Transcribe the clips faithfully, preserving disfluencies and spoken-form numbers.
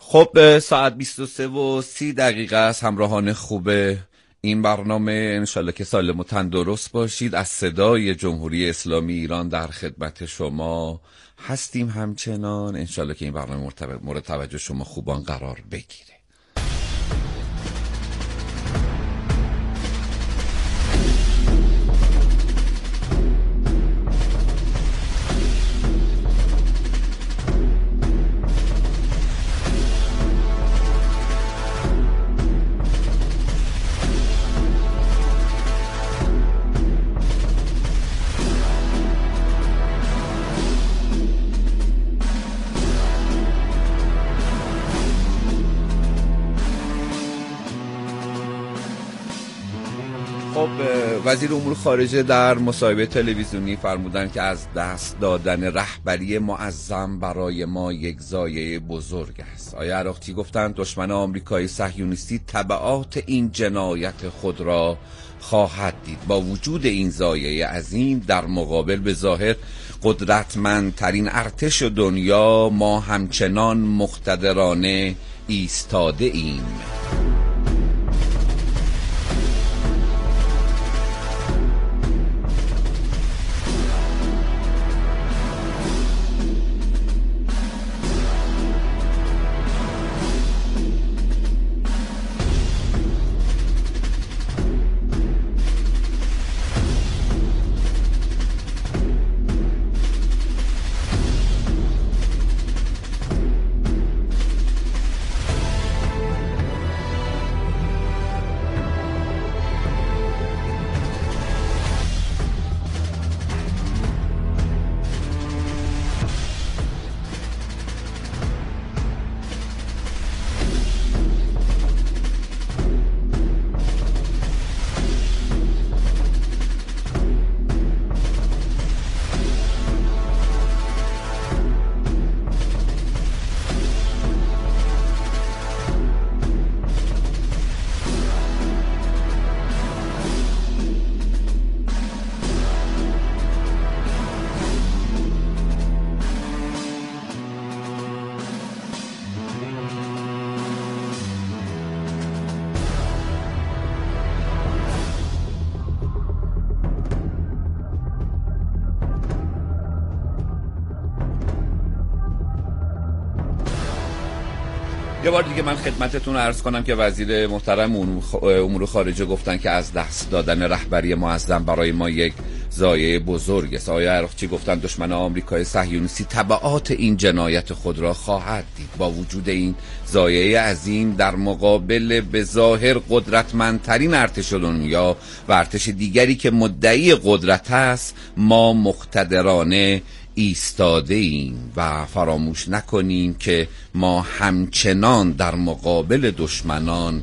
خب ساعت بیست و سه و سی دقیقه است. همراهان خوب این برنامه، انشالله که سالم و تندرست باشید. از صدای جمهوری اسلامی ایران در خدمت شما هستیم. همچنان انشالله که این برنامه مورد توجه شما خوبان قرار بگیره. وزیر امور خارجه در مصاحبه تلویزیونی فرمودند که از دست دادن رهبری معظم برای ما یک ضایعه بزرگ است. آقای عراقچی گفتند دشمن آمریکایی صهیونیستی تبعات این جنایت خود را خواهد دید. با وجود این ضایعه عظیم، در مقابل به ظاهر قدرتمندترین ارتش دنیا، ما همچنان مقتدرانه ایستاده ایم. یه بار دیگه من خدمتتون عرض کنم که وزیر محترم امور خارجه گفتن که از دست دادن رهبری معظم برای ما یک ضایعه بزرگ است. آقای عراقچی گفتن دشمن آمریکای صهیونیستی تبعات این جنایت خود را خواهد دید. با وجود این ضایعه عظیم، در مقابل به ظاهر قدرتمندترین ارتش دنیا و ارتش دیگری که مدعی قدرت است، ما مقتدرانه ایستاده ایم و فراموش نکنیم که ما همچنان در مقابل دشمنان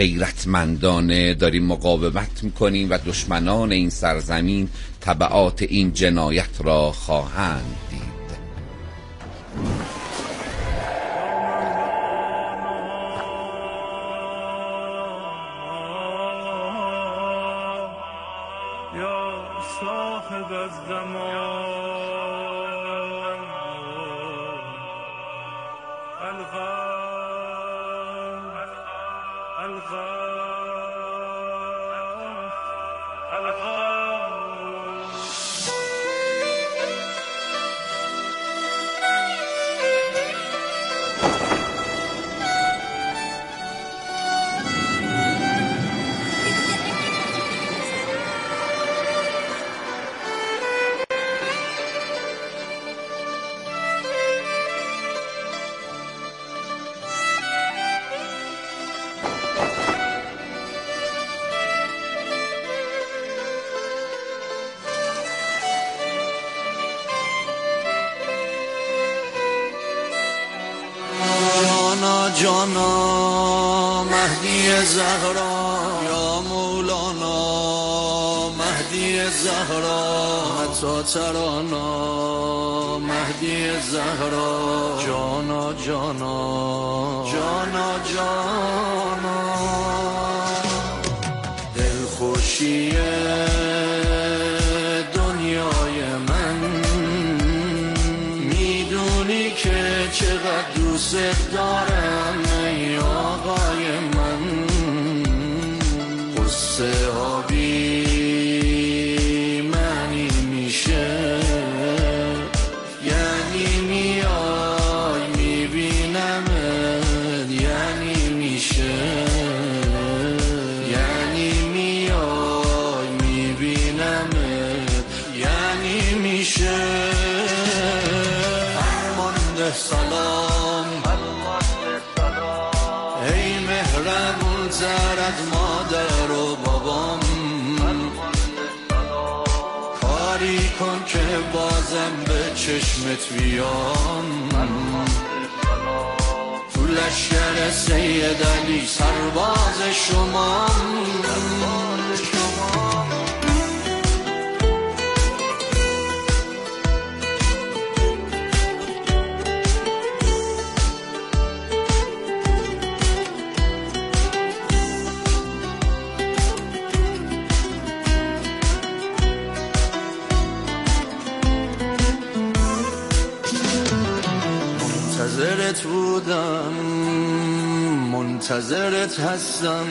غیرتمندانه داریم مقاومت میکنیم و دشمنان این سرزمین تبعات این جنایت را خواهند دید. جانا مهدی زهرا، یا مولانا مهدی زهرا، حتی ترانا مهدی زهرا، جانا جانا جانا جانا، دلخوشی دنیای من، میدونی که چقدر دوست دارم ای آقای من، قصه ها بی معنی میشه، یعنی میای میبینمت، یعنی میشه، یعنی میای میبینمت، یعنی میشه. فرمانده سلام، ای مهربون تر از مادر و بابام، کاری کن که بازم به چشمت بیام، تو لشکر سید علی سرباز شمام. منتظرت بودم، منتظرت هستم،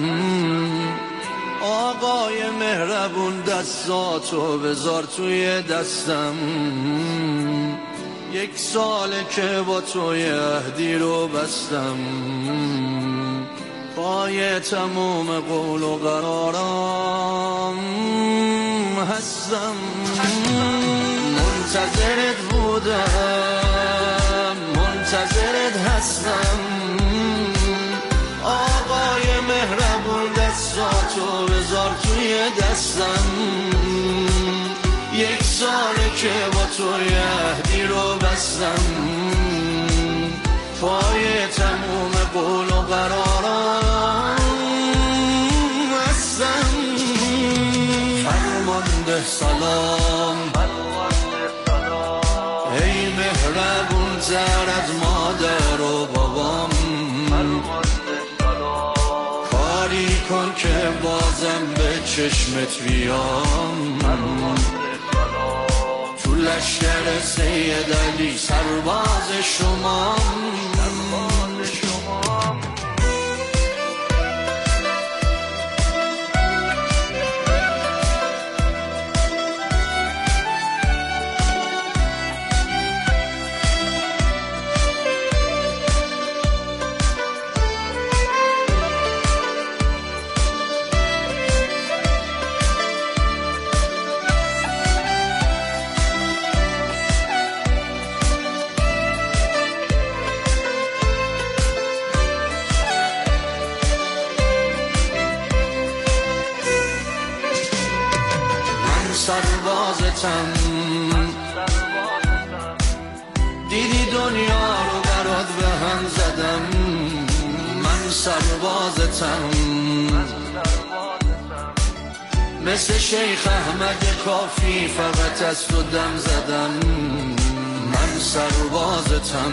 آقای مهربون دستاتو بذار توی دستم، یک ساله که با توی عهدی رو بستم، پای تموم قول و قرارم هستم. منتظرت بودم، منتظرت هستم، آقای مهربون دستاتو بذار توی دستم، یک ساله که با توی عهدی رو بستم، پای تموم قول و قرارم هستم. فرمانده سلام، ای مهربون تر از مادر و بابام، کاری کن که بازم به چشمت بیام، تو لشکر سید علی سرباز شمام. سربازتم، دیدی دنیا رو برات به هم زدم، من سربازتم، مثل شیخ احمد کافی فقط از تو دم زدم، من سربازتم،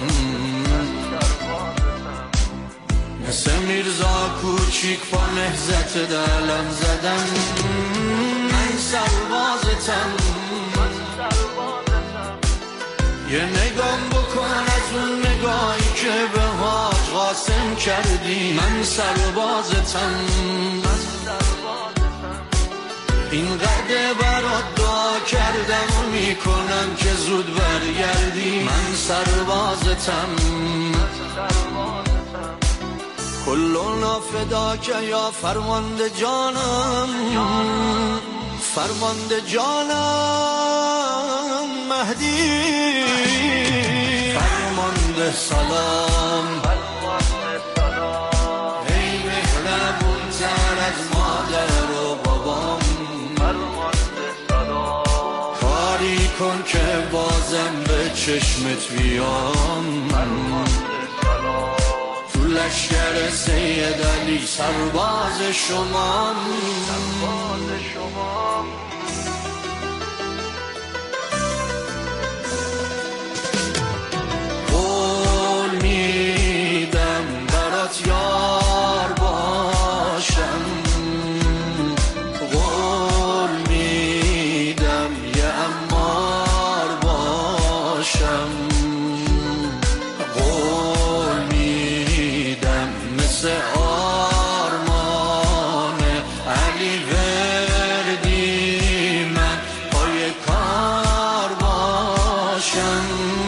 مثل میرزا کوچیک با نهضت دلم زدم، من سربازتم، یه نگام بکن از اون نگاهی که به حاج قاسم کردی، من سربازتم، این قدر برات دعا کردم و میکنم که زود برگردی، من سربازتم، کلونا فداک یا فرمانده جانم، فرمانده جانم مهدی. فرمانده سلام، ای مهربون تر از مادر و بابام، کاری کن که بازم به چشمت بیام، تو لشکر سید علی سرباز شمام. قول میدم برات یار باشم، قول میدم یه امار باشم، قول بشم،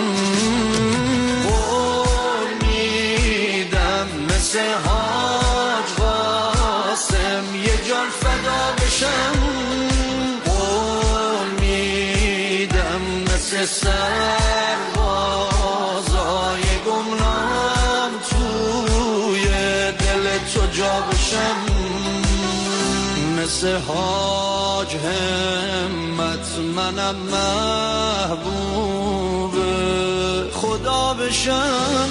قول میدم مثل حاج قاسم یه جان فدا بشم، قول میدم مثل سربازای گمنام توی دل تو جا بشم، مثل حاج همت منم محبوب خدا بشم،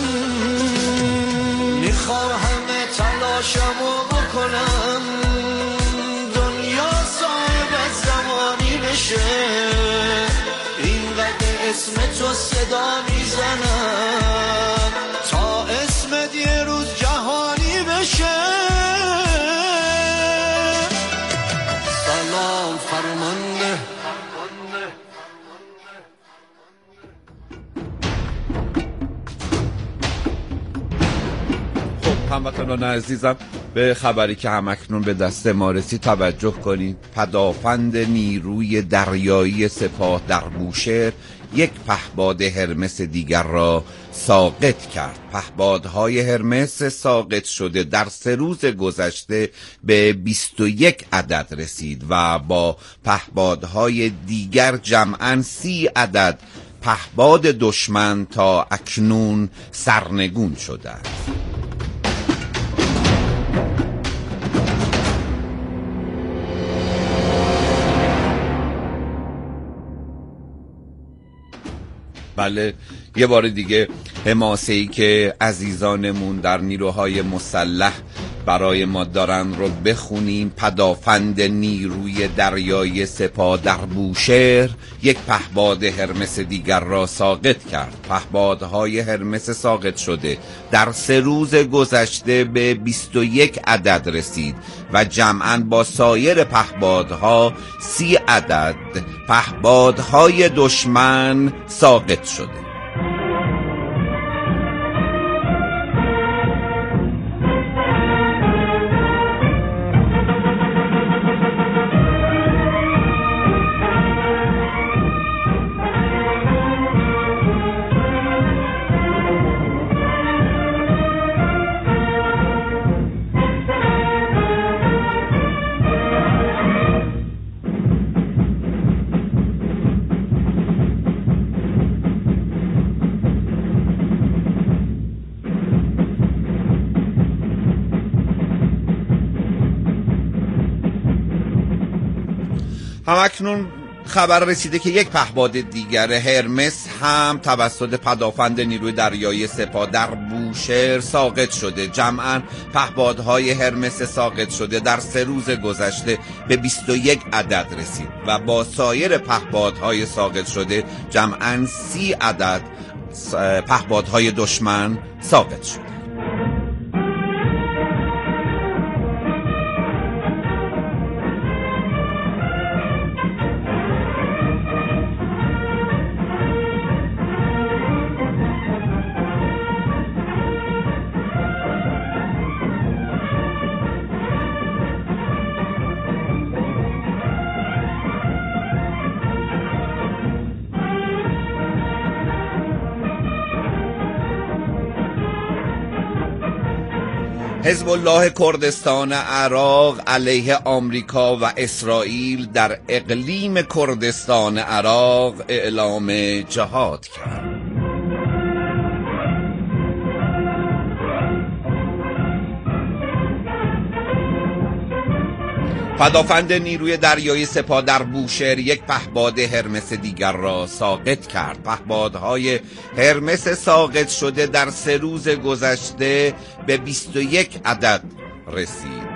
میخوام همه تلاشمو بکنم دنیا صاحب زمانی بشه، اینقدر اسم تو صدا میزنم تا اسمت یه روز جهانی بشه. سلام فرمانده هموطنان عزیزم، به خبری که همکنون به دست ما رسید توجه کنید. پدافند نیروی دریایی سپاه در بوشهر یک پهپاد هرمس دیگر را ساقط کرد. پهپادهای هرمس ساقط شده در سه روز گذشته به بیست و یک عدد رسید و با پهپادهای دیگر جمعاً سی عدد پهپاد دشمن تا اکنون سرنگون شده است. بله، یه بار دیگه حماسه‌ای که عزیزانمون در نیروهای مسلح برای ما دارن رو بخونیم. پدافند نیروی دریایی سپاه در بوشهر یک پهپاد هرمس دیگر را ساقط کرد. پهپادهای هرمس ساقط شده در سه روز گذشته به بیست و یک عدد رسید و جمعاً با سایر پهپادها سی عدد پهپادهای دشمن ساقط شده. همکنون خبر رسیده که یک پهپاد دیگر هرمس هم توسط پدافند نیروی دریایی سپاه در بوشهر ساقط شده. جمعاً پهپادهای هرمس ساقط شده در سه روز گذشته به بیست و یک عدد رسید و با سایر پهپادهای ساقط شده جمعاً سی عدد پهپادهای دشمن ساقط شده. حزب الله کردستان عراق علیه آمریکا و اسرائیل در اقلیم کردستان عراق اعلام جهاد کرد. پدافند نیروی دریایی سپاه در بوشهر یک پهپاد هرمس دیگر را ساقط کرد. پهپادهای هرمس ساقط شده در سه روز گذشته به بیست و یک عدد رسید.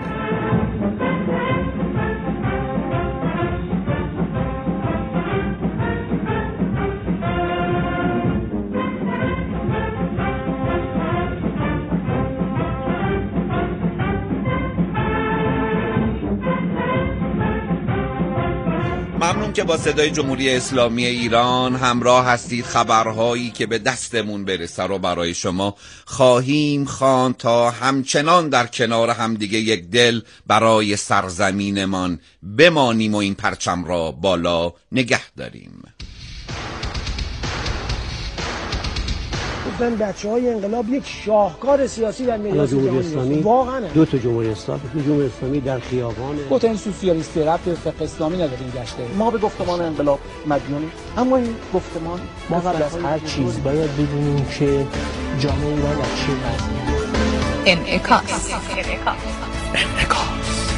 ممنون که با صدای جمهوری اسلامی ایران همراه هستید. خبرهایی که به دستمون برسه رو برای شما خواهیم خواند تا همچنان در کنار همدیگه یک دل برای سرزمینمان بمانیم و این پرچم را بالا نگه داریم. گفتن بچه‌های انقلاب یک شاهکار سیاسی در میراث جمهوری اسلامی واقعا دو تا جمهوری اسلامی جمهوری اسلامی در خیابان گفتن سوسیالیستی رفت به فقه اسلامی نداره این گشته. ما به گفتمان انقلاب مدیونیم، اما این گفتمان ما قبل از هر چیز باید بدونیم که جامعه ایران در چه وضعیه. انعکاس انعکاس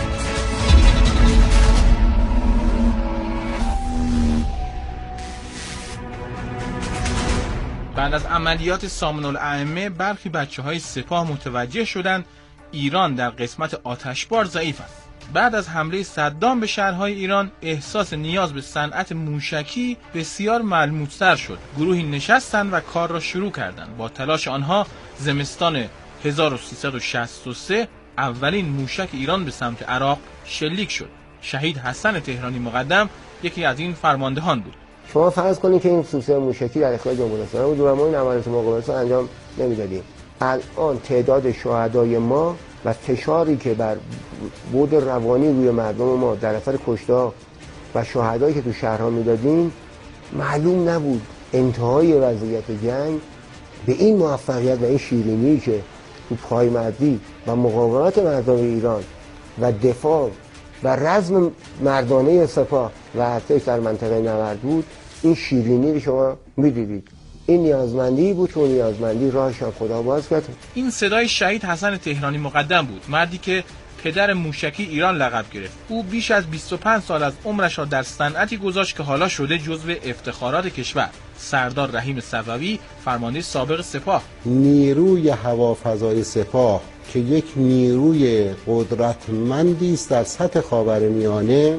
بعد از عملیات سامون الائمه برخی بچه‌های سپاه متوجه شدند ایران در قسمت آتشبار ضعیف است. بعد از حمله صدام به شهرهای ایران احساس نیاز به صنعت موشکی بسیار ملموس‌تر شد. گروهی نشستند و کار را شروع کردند. با تلاش آنها زمستان هزار و سیصد و شصت و سه اولین موشک ایران به سمت عراق شلیک شد. شهید حسن تهرانی مقدم یکی از این فرماندهان بود. شما فرض کنید که این سوسه موشکی در اختیار جمهوری اسلامی بود و ما این عملیات مقاومت رو انجام نمیدادیم. الان تعداد شهدای ما و فشاری که بر بود روانی روی مردم ما در اثر کشتار و شهدایی که تو شهرها میدادیم معلوم نبود. انتهای وضعیت جنگ به این موفقیت و این شیرینی که تو پایمردی و مقاومت مردم ایران و دفاع و رزم مردانه سپاه و ارتش در منطقه نبرد بود، این شیرینی رو شما می‌دیدید. این نیازمندی بود که نیازمندی راهش خدا باز کرد. این صدای شهید حسن تهرانی مقدم بود، مردی که پدر موشکی ایران لقب گرفت. او بیش از بیست و پنج سال از عمرش را در صنعتی گذاشت که حالا شده جزو افتخارات کشور. سردار رحیم صفوی فرمانده سابق سپاه. نیروی هوافضای سپاه که یک نیروی قدرتمندی است در سطح خاورمیانه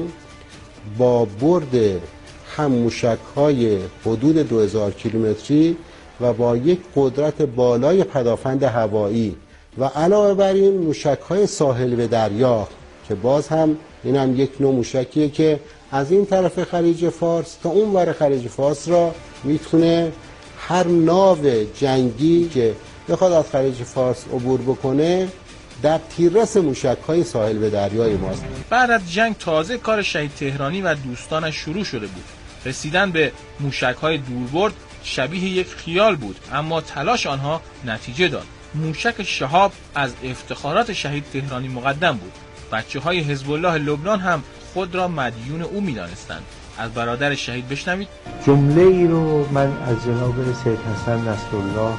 با برد هم موشک‌های حدود دو هزار کیلومتری و با یک قدرت بالای پدافند هوایی و علاوه بر این موشک‌های ساحل به دریا که باز هم این هم یک نوع موشکیه که از این طرف خلیج فارس تا اون ور خلیج فارس را میتونه هر ناو جنگی که بخواد از خلیج فارس عبور بکنه در تیررس موشک‌های ساحل به دریای ماست. بعد از جنگ تازه کار شهید تهرانی و دوستانش شروع شده بود. رسیدن به موشک‌های دوربرد شبیه یک خیال بود، اما تلاش آنها نتیجه داد. موشک شهاب از افتخارات شهید تهرانی مقدم بود. بچه‌های حزب الله لبنان هم خود را مدیون او می‌دانستند. از برادر شهید بشنوید. جمله ای رو من از جناب سید حسن نصرالله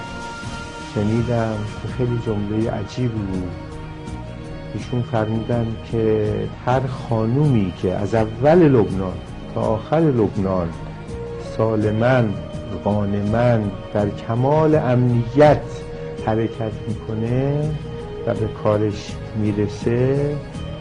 شنیدم که خیلی جمله عجیبی بود. ایشون فرمودن که هر خانومی که از اول لبنان تا آخر لبنان سالماً غانماً در کمال امنیت حرکت میکنه و به کارش میرسه،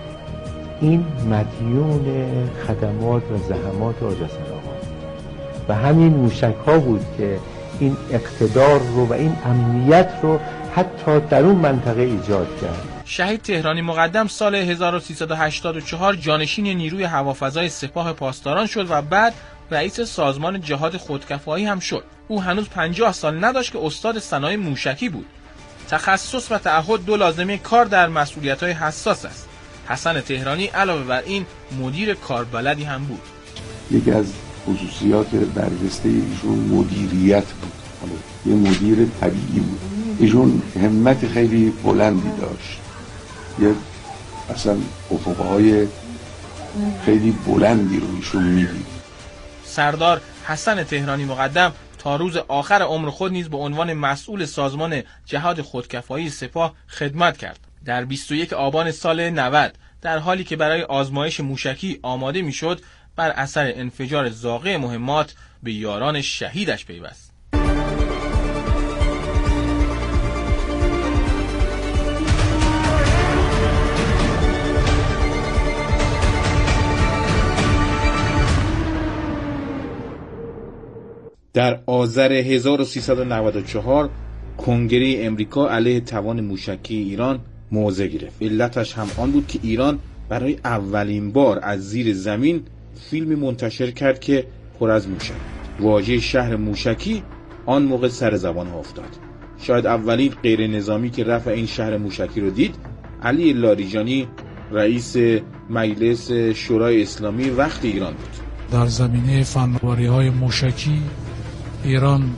این مدیون خدمات و زحمات آج حسن آقا و همین موشک ها بود که این اقتدار رو و این امنیت رو حتی در اون منطقه ایجاد کرد. شهید تهرانی مقدم سال هزار و سیصد و هشتاد و چهار جانشین نیروی هوافضای سپاه پاسداران شد و بعد رئیس سازمان جهاد خودکفایی هم شد. او هنوز پنجاه سال نداشت که استاد صنایع موشکی بود. تخصص و تعهد دو لازمه کار در مسئولیت‌های حساس است. حسن تهرانی علاوه بر این مدیر کاربلدی هم بود. یکی از خصوصیات برجسته ایشون مدیریت بود. یه مدیر طبیعی بود. ایشون همت خیلی بلندی داشت. یه اصلا افقهای خیلی بلندی رو ایشون میدید. سردار حسن تهرانی مقدم تا روز آخر عمر خود نیز به عنوان مسئول سازمان جهاد خودکفایی سپاه خدمت کرد. در بیست و یک آبان سال نود در حالی که برای آزمایش موشکی آماده میشد، بر اثر انفجار زاغه مهمات به یاران شهیدش پیوست. در آذر هزار و سیصد و نود و چهار کنگره امریکا علیه توان موشکی ایران موضع گرفت. علتش هم آن بود که ایران برای اولین بار از زیر زمین فیلمی منتشر کرد که پر از موشک. واژه شهر موشکی آن موقع سر زبان ها افتاد. شاید اولین غیر نظامی که رفع این شهر موشکی رو دید علی لاریجانی، رئیس مجلس شورای اسلامی وقت ایران بود. در زمینه فناوری‌های موشکی ایران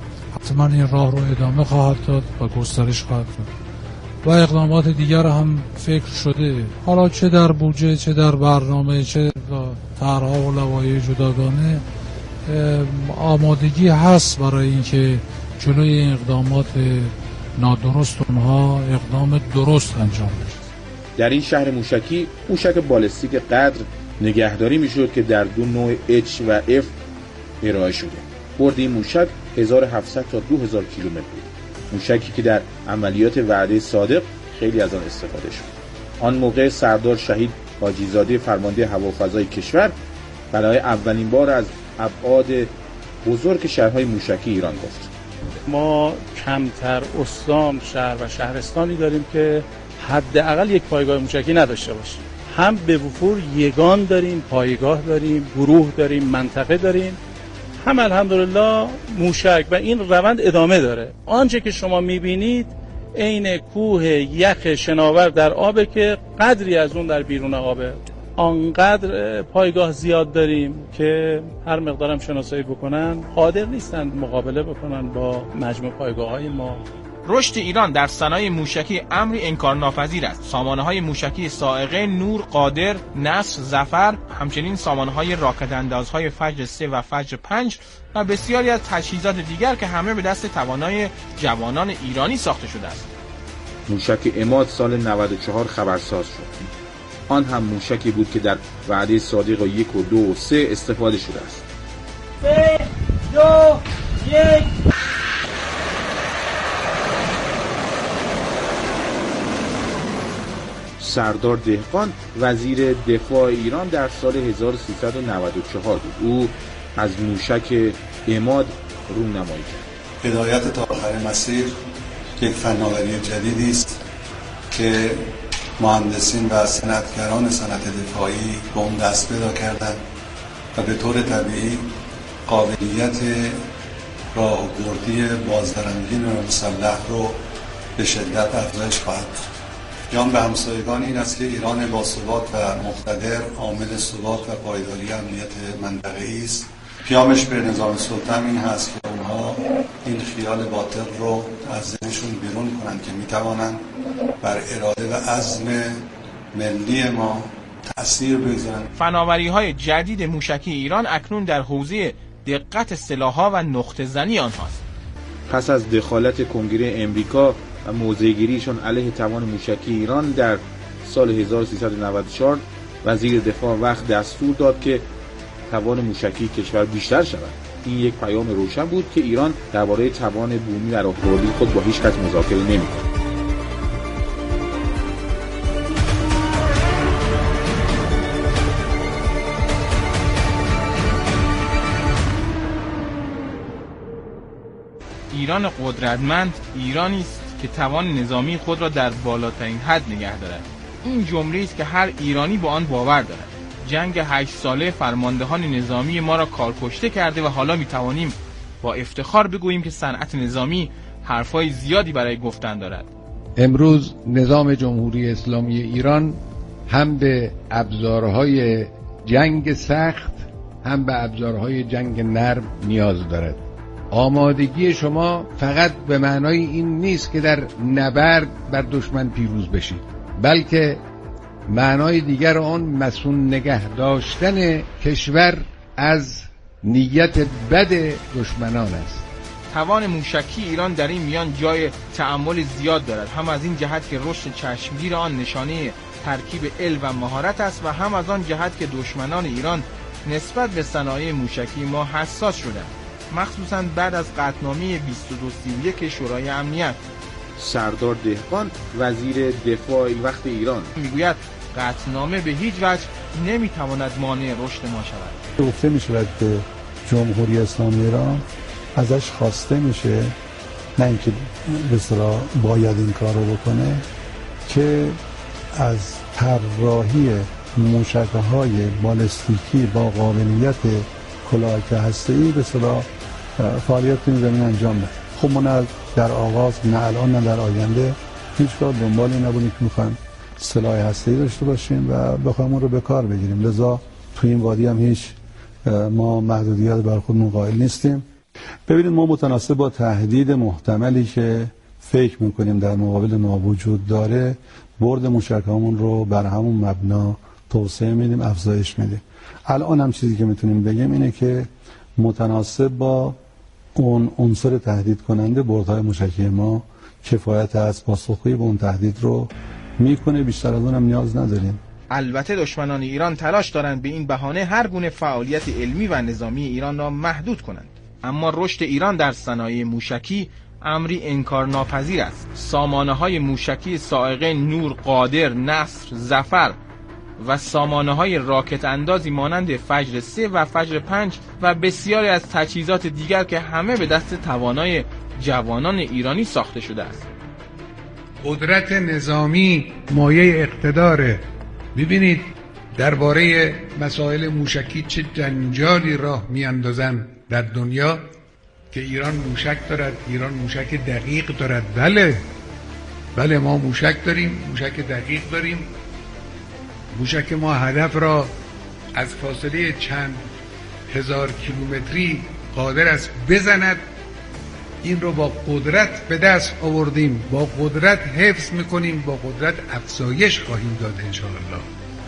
حتما این راه رو ادامه خواهد داد و گسترش خواهد داد و اقدامات دیگر هم فکر شده، حالا چه در بودجه چه در برنامه چه طرح‌ها و لوایح جداگانه آمادگی هست برای اینکه جلوی این اقدامات نادرست اونها اقدام درست انجام بشه. در این شهر موشکی موشک بالستیک قدر نگهداری میشد که در دو نوع H و F ارائه شده. برد این موشک هزار و هفتصد تا دو هزار کیلومتر بود. موشکی که در عملیات وعده صادق خیلی از آن استفاده شد. آن موقع سردار شهید حاجیزاده فرمانده هوافضای کشور برای اولین بار از ابعاد بزرگ شهرهای موشکی ایران گفت. ما کمتر استان، شهر و شهرستانی داریم که حداقل یک پایگاه موشکی نداشته باشه. هم به وفور یگان داریم، پایگاه داریم، گروه داریم، منطقه داریم، هم الحمدلله موشک و این روند ادامه داره. آنچه که شما میبینید عین کوه یخ شناور در آبه که قدری از اون در بیرون آبه. آنقدر پایگاه زیاد داریم که هر مقدارم شناسایی بکنن قادر نیستند مقابله بکنن با مجموع پایگاه های ما. رشد ایران در صنایع موشکی امری انکارناپذیر است. سامانه‌های موشکی صاعقه، نور، قادر، نصر، ظفر، همچنین سامانه‌های راکداندازهای فجر سه و فجر پنج و بسیاری از تجهیزات دیگر که همه به دست توانای جوانان ایرانی ساخته شده است. موشک عماد سال نود و چهار خبرساز شد. آن هم موشکی بود که در وعده صادق و یک و دو و سه استفاده شده است. سه، دو، یک. سردار دهقان وزیر دفاع ایران در سال هزار و سیصد و نود و چهار بود. او از موشک عماد رونمایی کرد. هدایت تا آخر مسیر یک فناوری جدیدی است که مهندسین و صنعتگران صنعت دفاعی به اون دست پیدا کردند و به طور طبیعی قابلیت راهبردی بازدارندگی مسلح رو به شدت افزایش خواهد. جان به همسایگان این است که ایران باثبات و مقتدر عامل ثبات و پایداری امنیت منطقه‌ای است. پیامش به نظام سلطان این هست که اونها این خیال باطل رو از ذهنشون بیرون کنند که میتوانند بر اراده و عزم ملی ما تأثیر بگذارند. فناوری‌های جدید موشکی ایران اکنون در حوزه دقت سلاح‌ها و نقطه زنی آنهاست. پس از دخالت کنگره امریکا و موضع‌گیریشان علیه توان موشکی ایران در سال هزار و سیصد و نود و چهار وزیر دفاع وقت دستور داد که توان موشکی کشور بیشتر شود. این یک پیام روشن بود که ایران درباره توان بومی و راهبردی خود با هیچ کس مذاکره نمی‌کند. ایران قدرتمند ایرانی است که توان نظامی خود را در بالاترین حد نگه دارد. این جمله است که هر ایرانی با آن باور دارد. جنگ هشت ساله فرماندهان نظامی ما را کارکشته کرده و حالا میتوانیم با افتخار بگوییم که صنعت نظامی حرفای زیادی برای گفتن دارد. امروز نظام جمهوری اسلامی ایران هم به ابزارهای جنگ سخت هم به ابزارهای جنگ نرم نیاز دارد. آمادگی شما فقط به معنای این نیست که در نبرد بر دشمن پیروز بشید، بلکه معنای دیگر آن مسئول نگه داشتن کشور از نیت بد دشمنان است. توان موشکی ایران در این میان جای تأمل زیاد دارد، هم از این جهت که رشد چشمگیر آن نشانه ترکیب علم و مهارت است و هم از آن جهت که دشمنان ایران نسبت به صنایع موشکی ما حساس شدند، مخصوصاً بعد از قطعنامه بیست و دو سی و یک شورای امنیت. سردار دهقان وزیر دفاع وقت ایران میگوید قطعنامه به هیچ وجه نمیتواند مانع رشد ما شود. گفته میشود که جمهوری اسلامی ایران ازش خواسته میشه، نه اینکه به اصطلاح باید این کارو بکنه، که از طراحی موشک‌های بالستیکی با قابلیت کلاهک هسته‌ای به اصطلاح فعالیت این زمین انجام بده. خب ما نه در آغاز نه الان نه در آینده هیچگاه دنبال این نبودیم که میخوایم سلاح هسته‌ای داشته باشیم و بخوایم اون رو به کار بگیریم. لذا تو این وادی هم هیچ ما محدودیت بر خودمون قائل نیستیم. ببینید ما متناسب با تهدید محتملی که فکر میکنیم در مقابل ما وجود داره برد موشکامون رو بر همون مبنا توسعه میدیم، افزایش میدیم. الان هم چیزی که میتونیم بگیم اینه که متناسب با اون عنصر تهدید کننده بردهای موشکی ما کفایت از پاسخگویی به اون تهدید رو میکنه، بیشتر از اون هم نیاز نداریم. البته دشمنان ایران تلاش دارند به این بهانه هر گونه فعالیت علمی و نظامی ایران را محدود کنند، اما رشد ایران در صنایع موشکی امری انکارناپذیر است. سامانه‌های موشکی صاعقه نور، قادر، نصر، ظفر و سامانه‌های راکت اندازی مانند فجر سه و فجر پنج و بسیاری از تجهیزات دیگر که همه به دست توانای جوانان ایرانی ساخته شده است. قدرت نظامی مایه اقتداره. ببینید درباره مسائل موشکی چه جنجالی راه میاندازن در دنیا که ایران موشک دارد، ایران موشک دقیق دارد. بله بله ما موشک داریم، موشک دقیق داریم. موشک ما هدف را از فاصله چند هزار کیلومتری قادر است بزند. این رو با قدرت به دست آوردیم، با قدرت حفظ میکنیم، با قدرت افزایش خواهیم داد انشاءالله.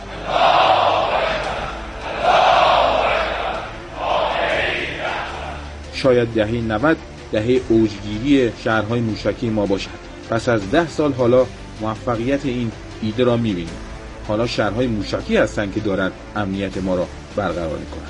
شاید دهه نود دهه اوجگیری شهرهای موشکی ما باشد. پس از ده سال حالا موفقیت این ایده را می‌بینیم. حالا شهرهای موشکی هستند که دارند امنیت ما را برقرار می‌کنند.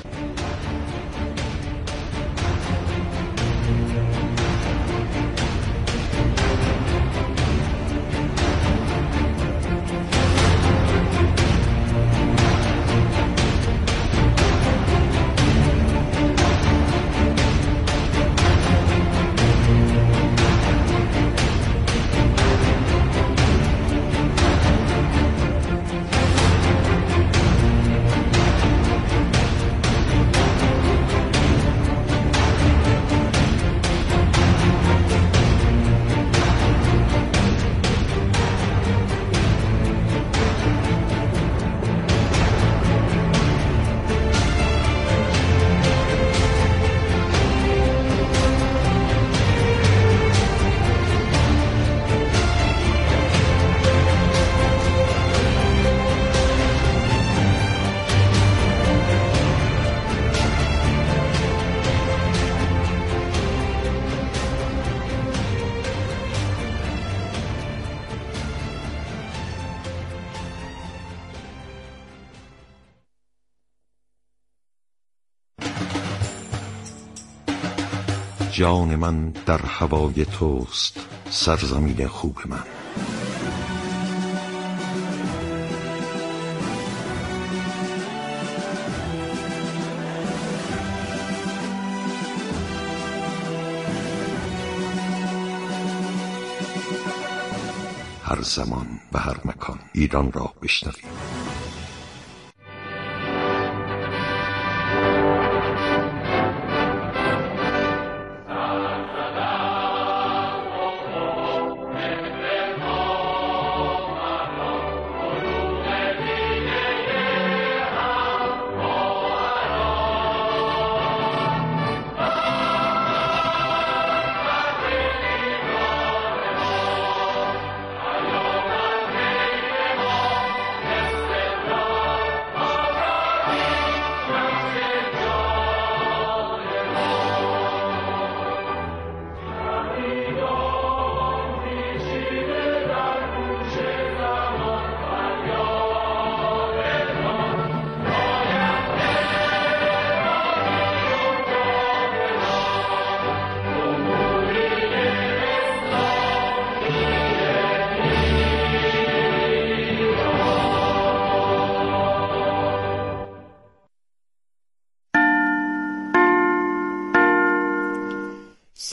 جان من در هوای توست، سرزمین خوب من. هر زمان و هر مکان ایران را بشنویم.